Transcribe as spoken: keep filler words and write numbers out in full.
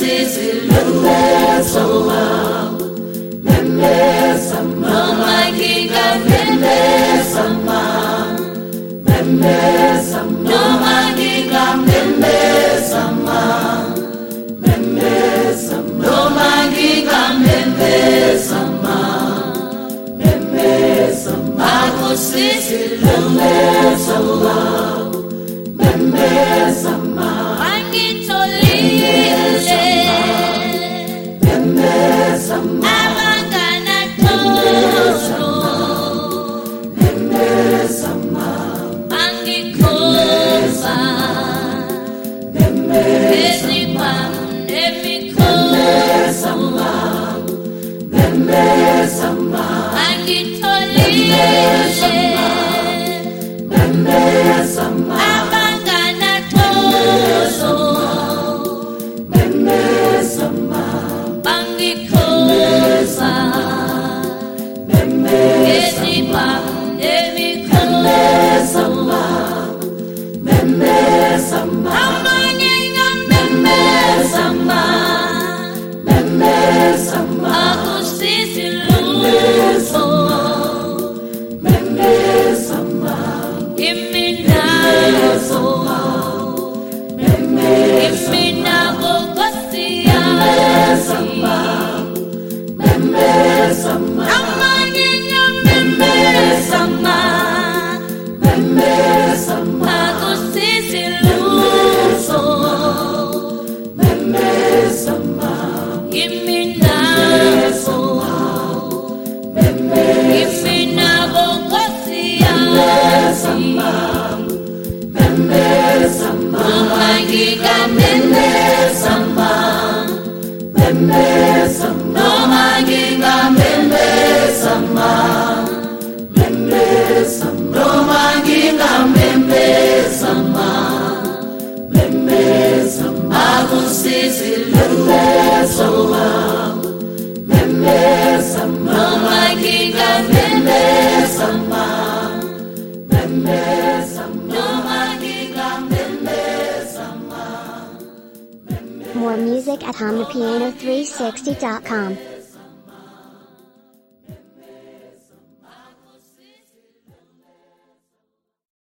akusisi memezama, memezama, noma ngingamemezama, memezama, noma ngingamemezama, memezama, noma ngingamemezama, memezama, akusisi memezama, memezama, angitholile, memezama, abangana tolo, memezama, angikhoza, memezama, emikhoza, memezama, angitholile, memezama, abangana tolo, memezama, angikhoza, memezama, emikhoza, memezama, amanye ngamemezama, memezama, akusisi lutho, memezama, iminazo, iminago kosiyama, memezama, amanye ngamemezama, memezama, akusisi lutho, memezama, iminazo, iminago kosiyama, memezama, noma ngingamemezama, memezama, noma ngingamemezama, memezama, noma ngingamemezama, memezama, akusisi memezama, memezama, noma ngingamemezama, memezama, noma ngingamemezama. More music at hum the piano three sixty dot com.